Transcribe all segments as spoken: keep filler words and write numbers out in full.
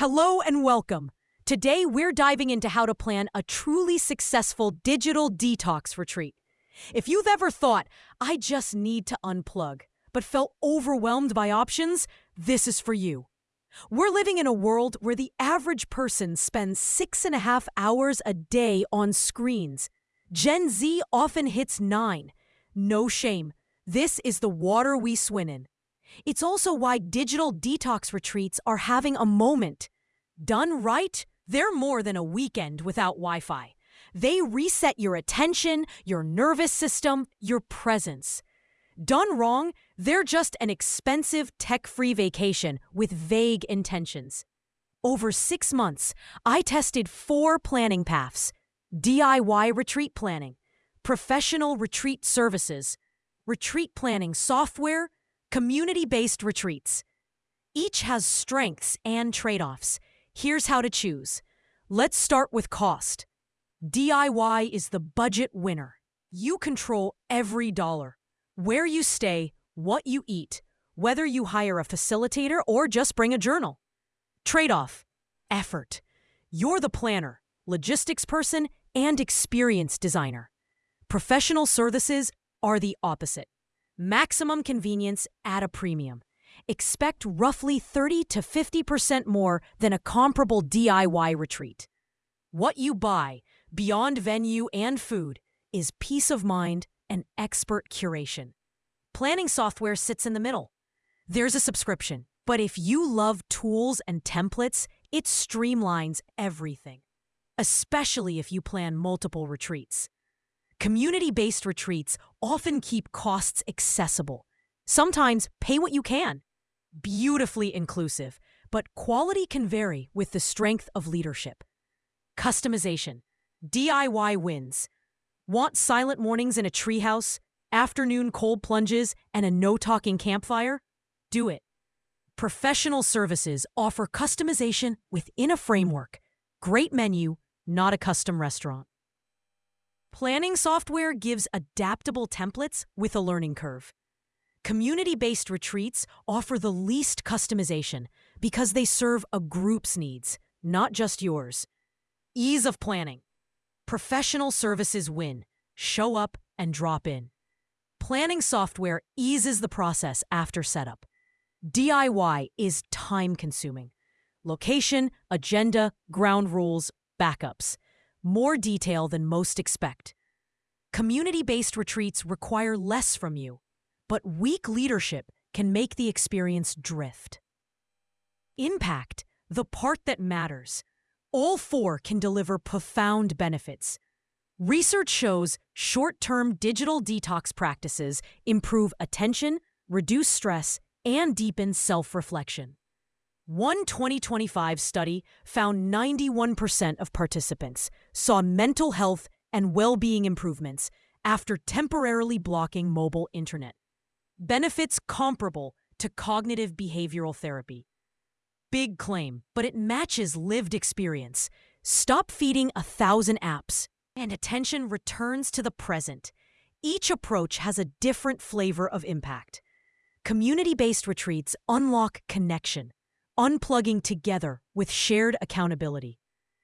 Hello and welcome. Today we're diving into how to plan a truly successful digital detox retreat. If you've ever thought, I just need to unplug, but felt overwhelmed by options, this is for you. We're living in a world where the average person spends six and a half hours a day on screens. Gen Z often hits nine. No shame. This is the water we swim in. It's also why digital detox retreats are having a moment. Done right, they're more than a weekend without Wi-Fi. They reset your attention, your nervous system, your presence. Done wrong, they're just an expensive tech-free vacation with vague intentions. Over six months, I tested four planning paths: D I Y retreat planning, professional retreat services, retreat planning software, community-based retreats. Each has strengths and trade-offs. Here's how to choose. Let's start with cost. D I Y is the budget winner. You control every dollar. Where you stay, what you eat, whether you hire a facilitator or just bring a journal. Trade-off: effort. You're the planner, logistics person, and experience designer. Professional services are the opposite. Maximum convenience at a premium. Expect roughly thirty to fifty percent more than a comparable D I Y retreat. What you buy, beyond venue and food, is peace of mind and expert curation. Planning software sits in the middle. There's a subscription, but if you love tools and templates, it streamlines everything, especially if you plan multiple retreats. Community-based retreats often keep costs accessible. Sometimes pay what you can. Beautifully inclusive, but quality can vary with the strength of leadership. Customization. D I Y wins. Want silent mornings in a treehouse, afternoon cold plunges, and a no-talking campfire? Do it. Professional services offer customization within a framework. Great menu, not a custom restaurant. Planning software gives adaptable templates with a learning curve. Community-based retreats offer the least customization because they serve a group's needs, not just yours. Ease of planning. Professional services win. Show up and drop in. Planning software eases the process after setup. D I Y is time-consuming. Location, agenda, ground rules, backups. More detail than most expect. Community-based retreats require less from you, but weak leadership can make the experience drift. Impact, the part that matters. All four can deliver profound benefits. Research shows short-term digital detox practices improve attention, reduce stress, and deepen self-reflection. One twenty twenty-five study found ninety-one percent of participants saw mental health and well-being improvements after temporarily blocking mobile internet. Benefits comparable to cognitive behavioral therapy. Big claim, but it matches lived experience. Stop feeding a thousand apps, and attention returns to the present. Each approach has a different flavor of impact. Community-based retreats unlock connection, unplugging together with shared accountability.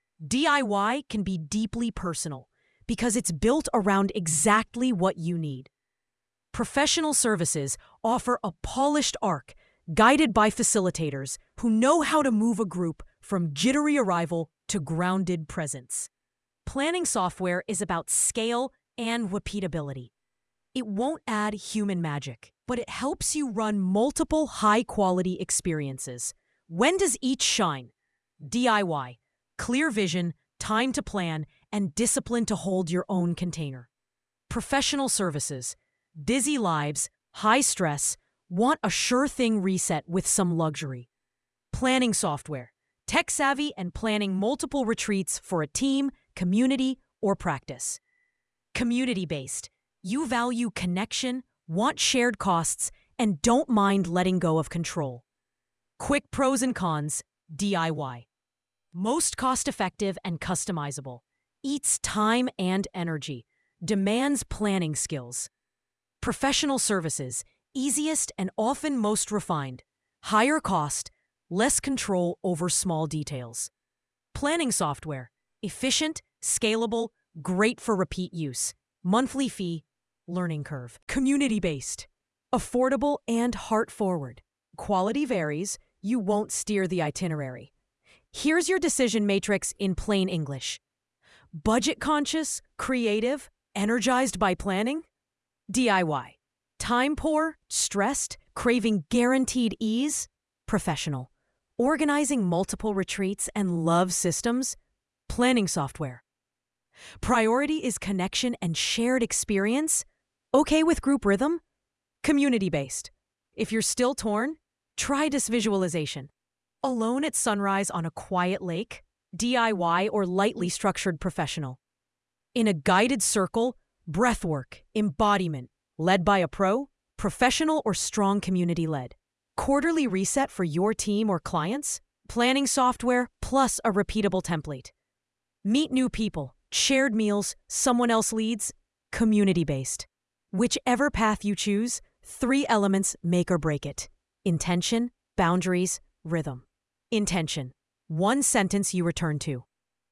D I Y can be deeply personal because it's built around exactly what you need. Professional services offer a polished arc guided by facilitators who know how to move a group from jittery arrival to grounded presence. Planning software is about scale and repeatability. It won't add human magic, but it helps you run multiple high-quality experiences. When does each shine? D I Y. Clear vision, time to plan, and discipline to hold your own container. Professional services. Busy lives, high stress, want a sure-thing reset with some luxury. Planning software. Tech-savvy and planning multiple retreats for a team, community, or practice. Community-based. You value connection, want shared costs, and don't mind letting go of control. Quick pros and cons, D I Y. Most cost-effective and customizable. Eats time and energy. Demands planning skills. Professional services, easiest and often most refined. Higher cost, less control over small details. Planning software, efficient, scalable, great for repeat use. Monthly fee, learning curve. Community-based, affordable and heart-forward. Quality varies, you won't steer the itinerary. Here's your decision matrix in plain English. Budget-conscious, creative, energized by planning? D I Y. Time-poor, stressed, craving guaranteed ease? Professional. Organizing multiple retreats and love systems? Planning software. Priority is connection and shared experience? Okay with group rhythm? Community-based. If you're still torn, try this visualization. Alone at sunrise on a quiet lake? D I Y or lightly structured professional. In a guided circle? Breathwork, embodiment, led by a pro? Professional or strong community-led. Quarterly reset for your team or clients? Planning software plus a repeatable template. Meet new people, shared meals, someone else leads? Community-based. Whichever path you choose, three elements make or break it. Intention, boundaries, rhythm. Intention. One sentence you return to.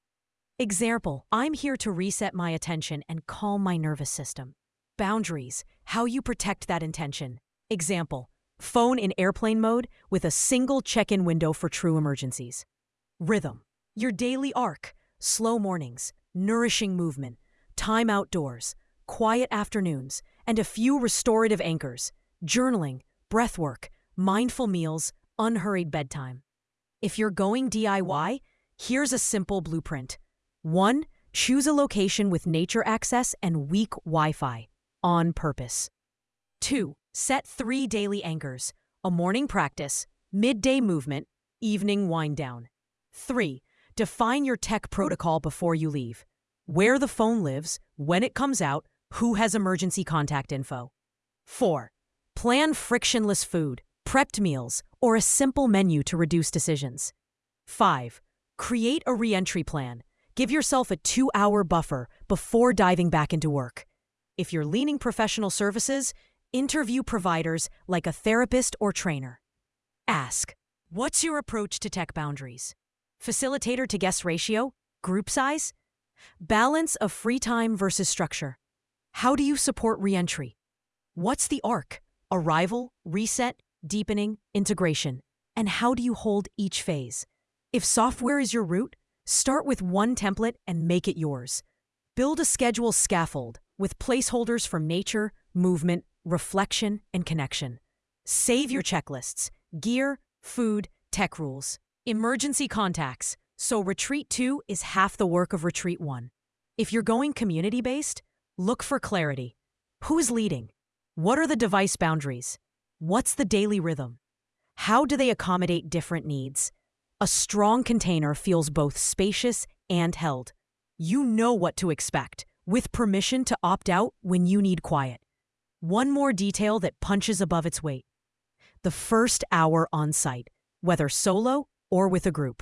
Example, I'm here to reset my attention and calm my nervous system. Boundaries, how you protect that intention. Example, phone in airplane mode with a single check-in window for true emergencies. Rhythm, your daily arc, slow mornings, nourishing movement, time outdoors, quiet afternoons, and a few restorative anchors, journaling, breathwork, mindful meals, unhurried bedtime. If you're going D I Y, here's a simple blueprint. One, choose a location with nature access and weak Wi-Fi, on purpose. Two, set three daily anchors, a morning practice, midday movement, evening wind down. Three, define your tech protocol before you leave. Where the phone lives, when it comes out, who has emergency contact info. Four, plan frictionless food, prepped meals, or a simple menu to reduce decisions. Five, create a re-entry plan. Give yourself a two-hour buffer before diving back into work. If you're leaning professional services, interview providers like a therapist or trainer. Ask, what's your approach to tech boundaries? Facilitator to guest ratio? Group size? Balance of free time versus structure. How do you support re-entry? What's the arc? Arrival, reset, deepening, integration. And how do you hold each phase? If software is your route, start with one template and make it yours. Build a schedule scaffold with placeholders for nature, movement, reflection, and connection. Save your checklists, gear, food, tech rules, emergency contacts, so Retreat two is half the work of Retreat one. If you're going community-based, look for clarity. Who's leading? What are the device boundaries? What's the daily rhythm? How do they accommodate different needs? A strong container feels both spacious and held. You know what to expect, with permission to opt out when you need quiet. One more detail that punches above its weight. The first hour on site, whether solo or with a group.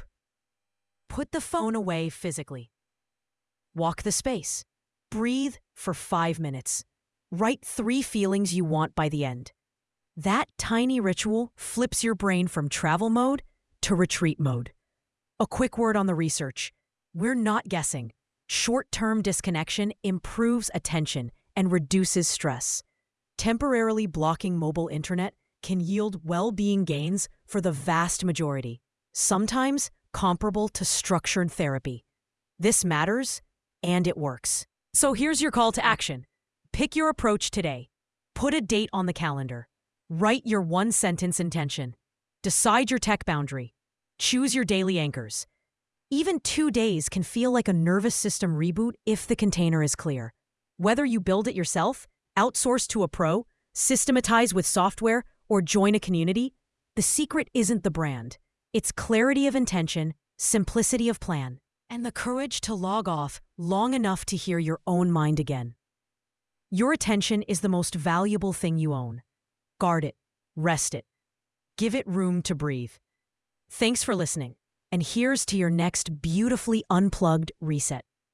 Put the phone away physically. Walk the space. Breathe for five minutes. Write three feelings you want by the end. That tiny ritual flips your brain from travel mode to retreat mode. A quick word on the research. We're not guessing. Short-term disconnection improves attention and reduces stress. Temporarily blocking mobile internet can yield well-being gains for the vast majority, sometimes comparable to structured therapy. This matters, and it works. So here's your call to action. Pick your approach today. Put a date on the calendar. Write your one-sentence intention. Decide your tech boundary. Choose your daily anchors. Even two days can feel like a nervous system reboot if the container is clear. Whether you build it yourself, outsource to a pro, systematize with software, or join a community, the secret isn't the brand. It's clarity of intention, simplicity of plan, and the courage to log off long enough to hear your own mind again. Your attention is the most valuable thing you own. Guard it. Rest it. Give it room to breathe. Thanks for listening, and here's to your next beautifully unplugged reset.